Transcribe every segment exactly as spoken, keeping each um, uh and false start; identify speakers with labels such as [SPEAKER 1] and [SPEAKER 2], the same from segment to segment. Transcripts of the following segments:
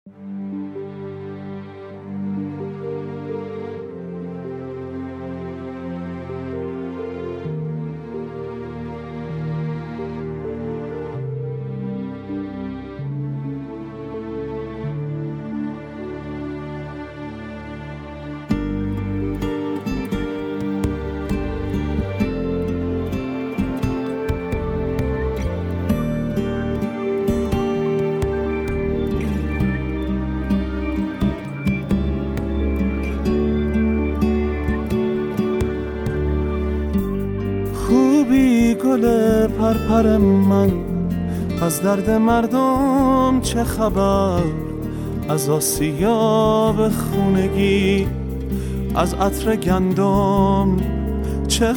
[SPEAKER 1] خوبی گل پرپر من، از درد مردم چه خبر؟ از آسیاب خونگی، از عطر گندم چه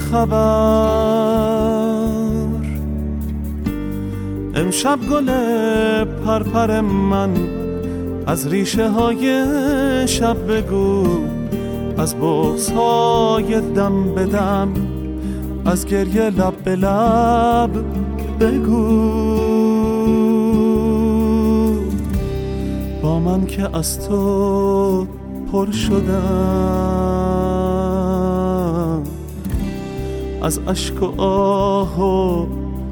[SPEAKER 1] خبر؟ امشب گل پرپر من، از ریشه های شب بگو، از بغض های دم به دم، از گریه لب به لب بگو. با من که از تو پر شدم، از اشک و آه و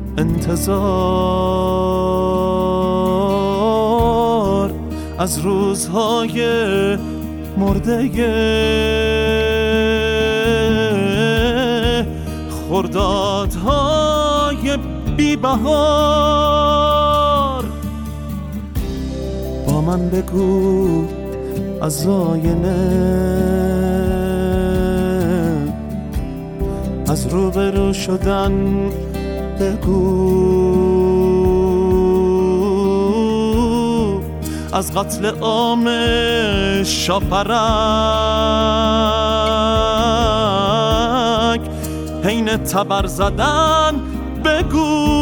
[SPEAKER 1] انتظار، از روزهای مرده خردادهای بی بهار. با من بگو از آینه، از روبرو شدن بگو، از قتل عام شاپرک حین تبر زدن بگو.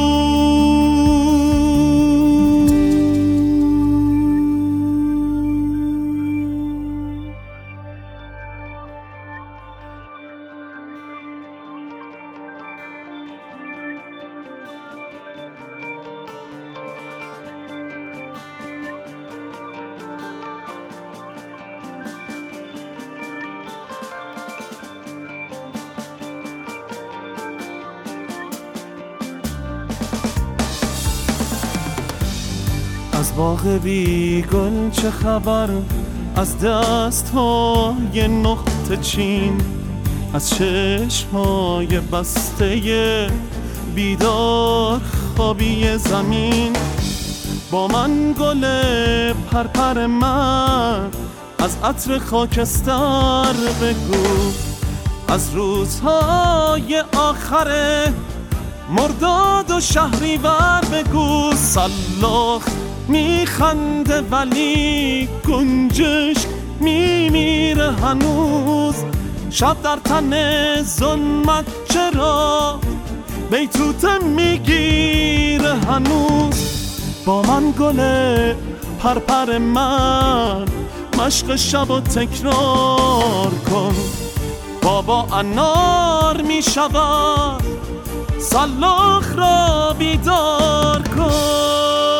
[SPEAKER 1] از باغ بی گل چه خبر؟ از دست های نقطه چین، از چشمای بسته بیدار خوابی زمین. با من گل پرپر من، از عطر خاکستر بگو، از روزهای آخر مرداد و شهریور بگو. سلاخ میخنده ولی گنجش میمیره هنوز، شب در تن ظلمت چرا بیتوته میگیره هنوز. با من گل پرپر من، مشق شب و تکرار کن. بابا انار میشود، سلاخ را بیدار کن.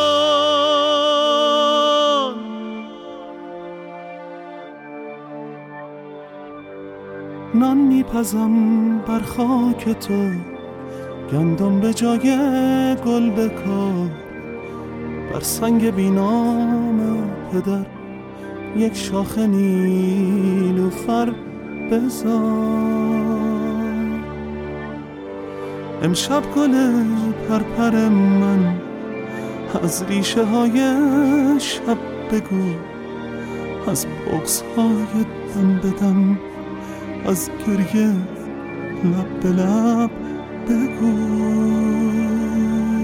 [SPEAKER 1] نان میپزم بر خاک تو، گندم به جای گل بکار. بر سنگ بینام پدر یک شاخ نیلوفر بذار. امشب گل پرپر من، از ریشه های شب بگو، از بغض های دم به دم، از گریه لب به لب بگو.